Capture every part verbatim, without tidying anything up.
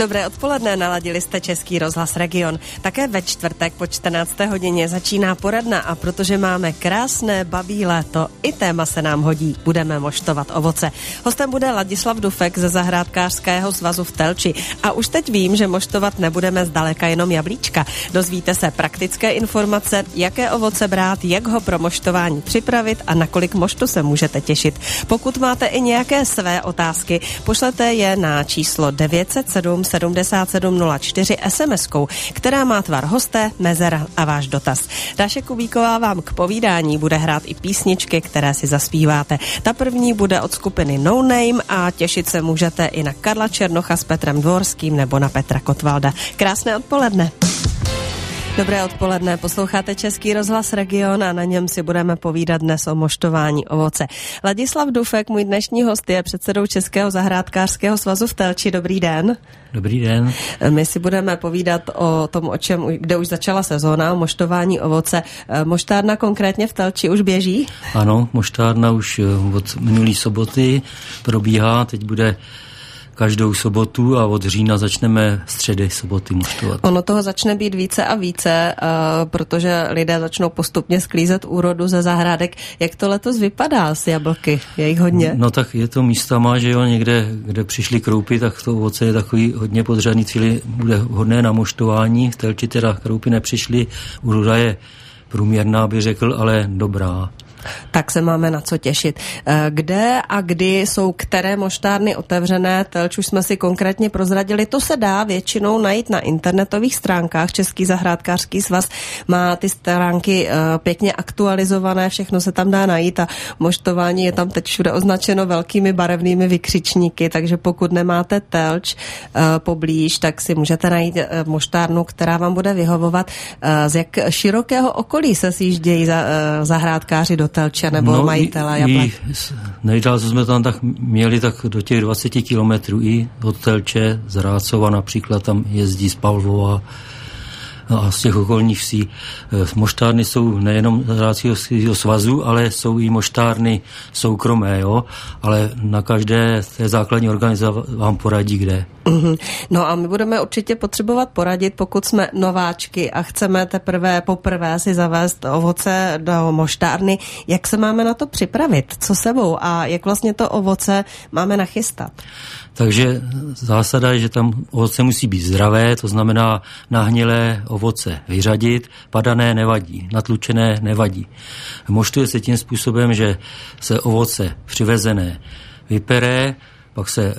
Dobré odpoledne, naladili jste Český rozhlas Region. Také ve čtvrtek po čtrnácté hodině začíná poradna a protože máme krásné babí léto, i téma se nám hodí, budeme moštovat ovoce. Hostem bude Ladislav Dufek ze Zahrádkářského svazu v Telči. A už teď vím, že moštovat nebudeme zdaleka jenom jablíčka. Dozvíte se praktické informace, jaké ovoce brát, jak ho pro moštování připravit a na kolik moštu se můžete těšit. Pokud máte i nějaké své otázky, pošlete je na číslo devět set sedm sedmdesát sedm nula čtyři es em eskou, která má tvar hosté, mezera a váš dotaz. Dáše Kubíková vám k povídání bude hrát i písničky, které si zaspíváte. Ta první bude od skupiny No Name a těšit se můžete i na Karla Černocha s Petrem Dvorským nebo na Petra Kotvalda. Krásné odpoledne. Dobré odpoledne, posloucháte Český rozhlas Region a na něm si budeme povídat dnes o moštování ovoce. Ladislav Dufek, můj dnešní host, je předsedou Českého zahrádkářského svazu v Telči. Dobrý den. Dobrý den. My si budeme povídat o tom, o čem, kde už začala sezóna, o moštování ovoce. Moštárna konkrétně v Telči už běží? Ano, moštárna už od minulý soboty probíhá, teď bude každou sobotu a od října začneme středy soboty moštovat. Ono toho začne být více a více, uh, protože lidé začnou postupně sklízet úrodu ze zahrádek. Jak to letos vypadá s jablky? Je jich hodně? No tak je to místama, že jo, někde, kde přišly kroupy, tak to ovoce je takový hodně podřadný, cíli bude hodné na moštování. V Telči teda kroupy nepřišly, úroda je průměrná, by řekl, ale dobrá. Tak se máme na co těšit. Kde a kdy jsou které moštárny otevřené? Telč už jsme si konkrétně prozradili. To se dá většinou najít na internetových stránkách. Český zahrádkářský svaz má ty stránky pěkně aktualizované, všechno se tam dá najít a moštování je tam teď všude označeno velkými barevnými vykřičníky, takže pokud nemáte Telč poblíž, tak si můžete najít moštárnu, která vám bude vyhovovat. Z jak širokého okolí se sjíždějí zahrádkáři do Telče nebo no, majitele jablek? Nejdál, co jsme tam tak měli, tak do těch dvacet kilometrů i od Telče, z Rácova například tam jezdí z Pavlova a z těch okolních vsí. Moštárny jsou nejenom Zahrádkářského svazu, ale jsou i moštárny soukromé, jo? Ale na každé té základní organizaci vám poradí, kde. Mm-hmm. No a my budeme určitě potřebovat poradit, pokud jsme nováčky a chceme teprve poprvé si zavést ovoce do moštárny, jak se máme na to připravit, co sebou a jak vlastně to ovoce máme nachystat. Takže zásada je, že tam ovoce musí být zdravé, to znamená nahnilé ovoce vyřadit, padané nevadí, natlučené nevadí. Moštuje se tím způsobem, že se ovoce přivezené vypere, pak se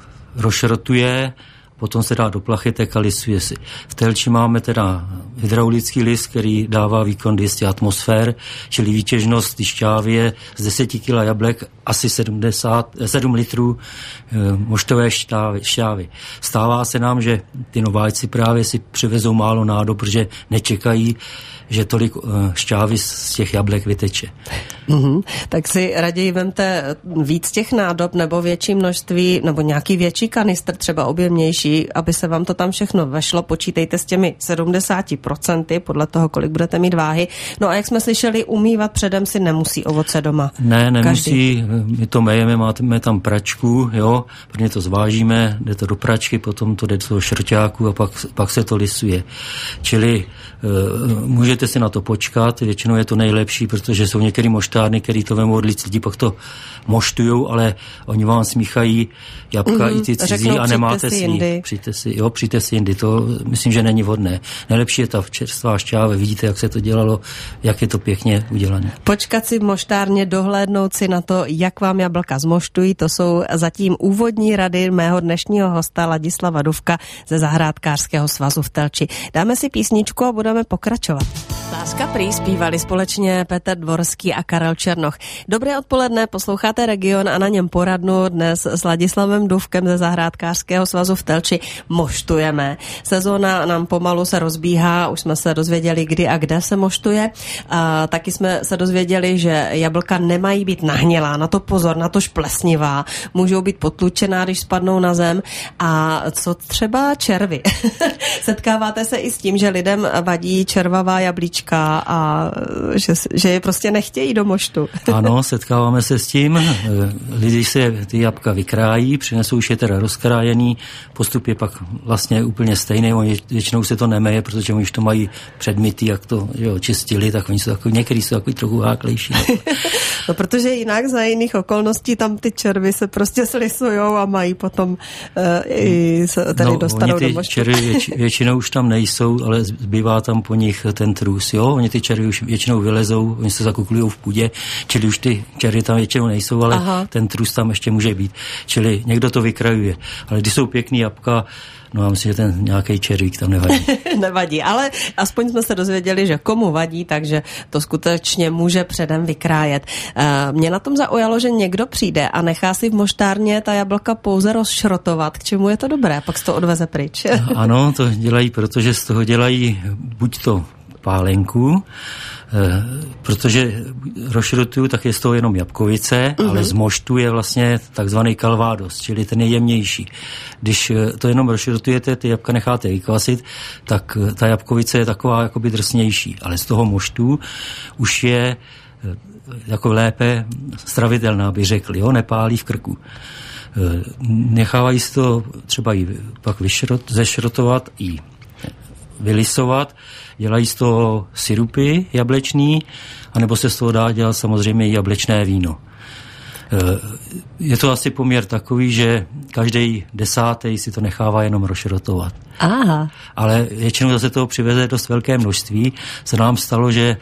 rozšrotuje, potom se dá do plachetek a lisuje si. V Telči máme teda hydraulický lis, který dává výkon dvě stě atmosfér, čili výtěžnost ty šťávy je z deset kila jablek asi sedmdesát, sedm litrů e, moštové šťávy, šťávy. Stává se nám, že ty nováčci právě si přivezou málo nádob, protože nečekají, že tolik e, šťávy z těch jablek vyteče. Mm-hmm. Tak si raději vemte víc těch nádob nebo větší množství, nebo nějaký větší kanistr, třeba objemnější, aby se vám to tam všechno vešlo. Počítejte s těmi sedmdesát procent podle toho, kolik budete mít váhy. No a jak jsme slyšeli, umývat předem si nemusí ovoce doma. Ne, nemusí. Každý. My to mejeme, máme tam pračku, jo, protože to zvážíme, jde to do pračky, potom to jde do šrťáku a pak, pak se to lisuje. Čili uh, můžete si na to počkat, většinou je to nejlepší, protože jsou některé moštárny, který to vemou od lidí, pak to moštujou, ale oni vám smíchají jabka mm, i ty cizí řeknou, a nemáte si jindy. Přijďte si, jo, přijďte si jindy, to myslím, že není vhodné. Nejlepší je ta čerstvá šťáva, vidíte, jak se to dělalo, jak je to pěkně udělané. Počkat si v moštárně, dohlédnout si na to, jak vám jablka zmoštují, to jsou zatím úvodní rady mého dnešního hosta Ladislava Dufka ze Zahrádkářského svazu v Telči. Dáme si písničku a budeme pokračovat. Láska prý zpívali společně Petr Dvorský a Karel Černoch. Dobré odpoledne, posloucháte Region a na něm poradnu dnes s Ladislavem Dufkem ze Zahrádkářského svazu v Telči moštujeme. Sezóna nám pomalu se rozbíhá, už jsme se dozvěděli, kdy a kde se moštuje. A taky jsme se dozvěděli, že jablka nemají být nahnilá, na to pozor, na to plesnivá, můžou být potlučená, když spadnou na zem. A co třeba červy? Setkáváte se i s tím, že lidem vadí červavá jablíčka vajíčka a že, že je prostě nechtějí do moštu. Ano, setkáváme se s tím. Lidi se ty jabka vykrájí, přinesou už je teda rozkrájený, postup je pak vlastně úplně stejný, oni většinou se to nemeje, protože oni už to mají předmytý, jak to jo, čistili, tak oni jsou takový, některý jsou takový trochu háklejší. No, protože jinak za jiných okolností tam ty červy se prostě slisujou a mají potom uh, i se tady no, dostanou oni ty do moštu. červy věč, většinou už tam nejsou, ale zbývá tam po nich ten trus, jo, oni ty červy už většinou vylezou, oni se zakuklují v půdě, čili už ty červy tam většinou nejsou, ale Aha. ten trus tam ještě může být. Čili někdo to vykrajuje. Ale když jsou pěkný jabka, no já myslím, že ten nějaký červík tam nevadí. Nevadí, ale aspoň jsme se dozvěděli, že komu vadí, takže to skutečně může předem vykrájet. Mě na tom zaujalo, že někdo přijde a nechá si v moštárně ta jablka pouze rozšrotovat. K čemu je to dobré? Pak se to odveze pryč. Ano, to dělají, protože z toho dělají buď to pálenku, protože rozšrotuju, tak je z toho jenom jabkovice, uh-huh. ale z moštu je vlastně takzvaný kalvádos, čili ten je jemnější. Když to jenom rozšrotujete, ty jabka necháte vykvasit, tak ta jabkovice je taková jakoby drsnější, ale z toho moštu už je jako lépe stravitelná, by řekli, jo, nepálí v krku. Nechávají si to třeba i pak vyšrot, zešrotovat i vylisovat, dělají z toho sirupy jablečný, anebo se z toho dá dělat samozřejmě i jablečné víno. Je to asi poměr takový, že každý desátý si to nechává jenom rozšrotovat. Aha. Ale většinou zase toho přiveze dost velké množství. Se nám stalo, že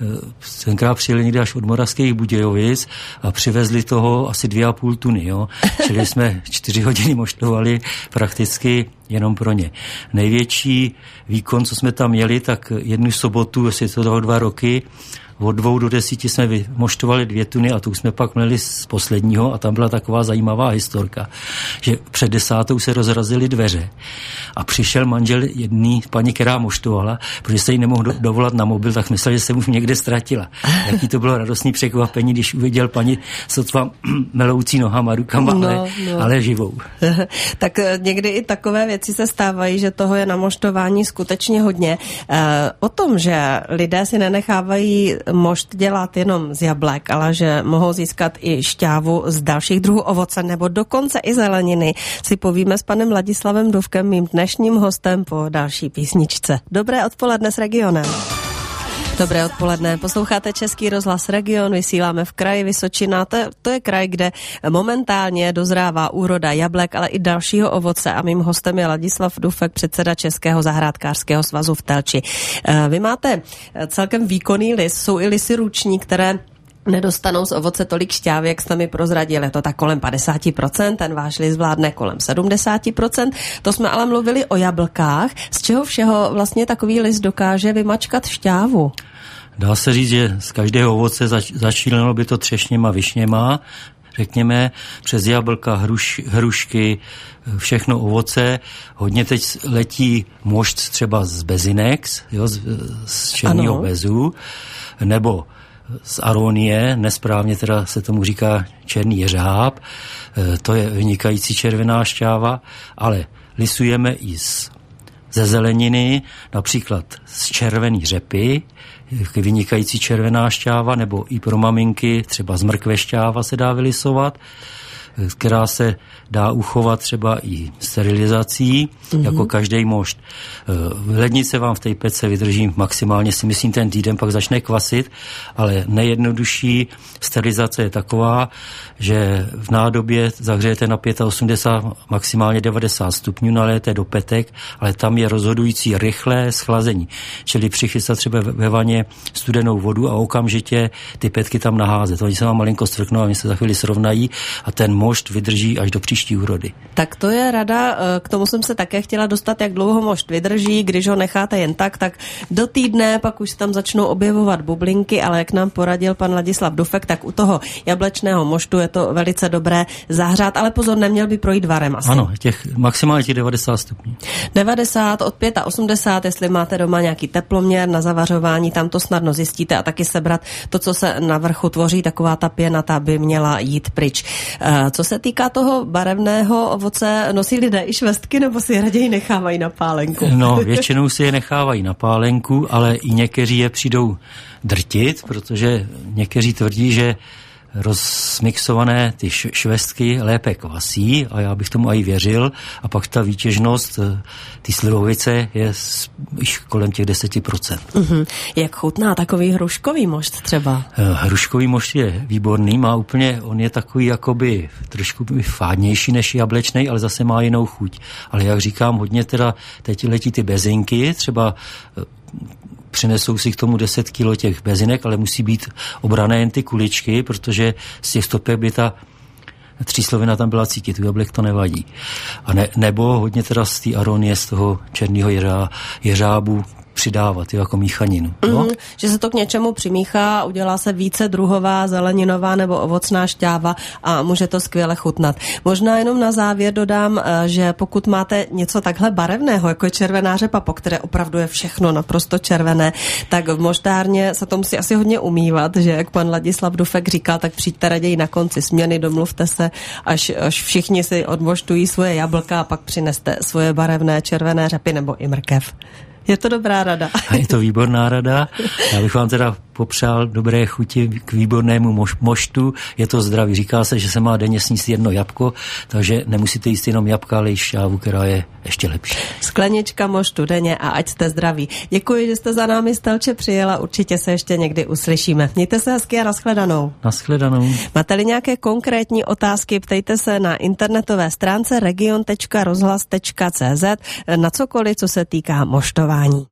tenkrát přijeli někdy až od Moravských Budějovic a přivezli toho asi dvě a půl tuny. Jo? Čili jsme čtyři hodiny moštovali prakticky jenom pro ně. Největší výkon, co jsme tam měli, tak jednu sobotu, jestli to dalo dva roky, od dvou do desíti jsme vymoštovali dvě tuny a tu jsme pak měli z posledního a tam byla taková zajímavá historka, že před desátou se rozrazily dveře a přišel manžel jedný paní, která moštovala, protože se jí nemohl do, dovolat na mobil, tak myslel, že se mu někde ztratila. Jaký to bylo radostný překvapení, když uviděl paní sotva meloucí nohama, rukama, no, ale, no. ale živou. Tak někdy i takové věci se stávají, že toho je na moštování skutečně hodně. E, o tom, že lidé si nenechávají mošt dělat jenom z jablek, ale že mohou získat i šťávu z dalších druhů ovoce nebo dokonce i zeleniny, si povíme s panem Ladislavem Dufkem, mým dnešním hostem po další písničce. Dobré odpoledne s regionem. Dobré odpoledne. Posloucháte Český rozhlas Region, vysíláme v kraji Vysočina. To, to je kraj, kde momentálně dozrává úroda jablek, ale i dalšího ovoce a mým hostem je Ladislav Dufek, předseda Českého zahrádkářského svazu v Telči. Vy máte celkem výkonný lis, jsou i lisy ruční, které nedostanou z ovoce tolik šťávy, jak jste mi prozradil. Je to tak kolem padesát procent, ten váš lis zvládne kolem sedmdesát procent. To jsme ale mluvili o jablkách. Z čeho všeho vlastně takový lis dokáže vymačkat šťávu? Dá se říct, že z každého ovoce zač- začínalo by to třešněma, višněma, řekněme, přes jablka, hruš, hrušky, všechno ovoce. Hodně teď letí mošt třeba z bezinex, jo, z, z černého bezu, nebo z aronie, nesprávně teda se tomu říká černý jeřáb, to je vynikající červená šťáva, ale lisujeme i z, ze zeleniny, například z červený řepy, vynikající červená šťáva, nebo i pro maminky třeba z mrkve šťáva se dá vylisovat, která se dá uchovat třeba i sterilizací, mm-hmm. jako každý mošt. Lednice vám v té pece vydrží maximálně, si myslím, ten týden, pak začne kvasit, ale nejjednodušší sterilizace je taková, že v nádobě zahřejete na osmdesát pět, maximálně devadesát stupňů, nalijete do petek, ale tam je rozhodující rychlé schlazení. Čili přichystat třeba ve vaně studenou vodu a okamžitě ty petky tam naházet. Oni se vám malinko strknou a oni se za chvíli srovnají a ten mošt vydrží až do příští úrody. Tak to je rada, k tomu jsem se také chtěla dostat, jak dlouho mošt vydrží, když ho necháte jen tak, tak do týdne, pak už tam začnou objevovat bublinky, ale jak nám poradil pan Ladislav Dufek, tak u toho jablečného moštu je to velice dobré zahřát, ale pozor, neměl by projít varem asi. Ano, těch maximálně těch devadesát stupňů. devadesát od osmdesát pět, jestli máte doma nějaký teploměr na zavařování, tam to snadno zjistíte a taky sebrat to, co se na vrchu tvoří, taková ta pěna, ta by měla jít pryč. Co se týká toho barevného ovoce, nosí lidé i švestky, nebo si je raději nechávají na pálenku? No, většinou si je nechávají na pálenku, ale i někteří je přijdou drtit, protože někteří tvrdí, že rozmixované ty švestky lépe kvasí a já bych tomu i věřil a pak ta výtěžnost ty slivovice je již kolem těch deset procent. Uh-huh. Jak chutná takový hruškový mošt třeba? Hruškový mošt je výborný, má úplně, on je takový jakoby trošku fádnější než jablečnej, ale zase má jinou chuť. Ale jak říkám, hodně teda teď letí ty bezinky, třeba přinesou si k tomu deset kilo těch bezinek, ale musí být obrané jen ty kuličky, protože z těch stopek by ta tříslovina tam byla cítit, u jablek to nevadí. A ne, nebo hodně teda z té aronie, z toho černého jeřá, jeřábu přidávat, jako míchaninu. No? Mm, že se to k něčemu přimíchá, udělá se více druhová, zeleninová nebo ovocná šťáva a může to skvěle chutnat. Možná jenom na závěr dodám, že pokud máte něco takhle barevného, jako je červená řepa, po které opravdu je všechno naprosto červené, tak v moštárně se to musí asi hodně umývat, že jak pan Ladislav Dufek říkal, tak přijďte raději na konci směny, domluvte se, až, až všichni si odmoštují svoje jablka a pak přineste svoje barevné červené řepy nebo i mrkev. Je to dobrá rada. A je to výborná rada. Já bych vám teda popřál dobré chuti k výbornému moš- moštu. Je to zdraví. Říká se, že se má denně sníst jedno jabko, takže nemusíte jíst jenom jabka, ale i šťávu, která je ještě lepší. Sklenička moštu denně a ať jste zdraví. Děkuji, že jste za námi z Telče přijela. Určitě se ještě někdy uslyšíme. Mějte se hezky a nashledanou. Nashledanou. Máte-li nějaké konkrétní otázky, ptejte se na internetové stránce region tečka rozhlas tečka cé zet na cokoliv, co se týká moštování.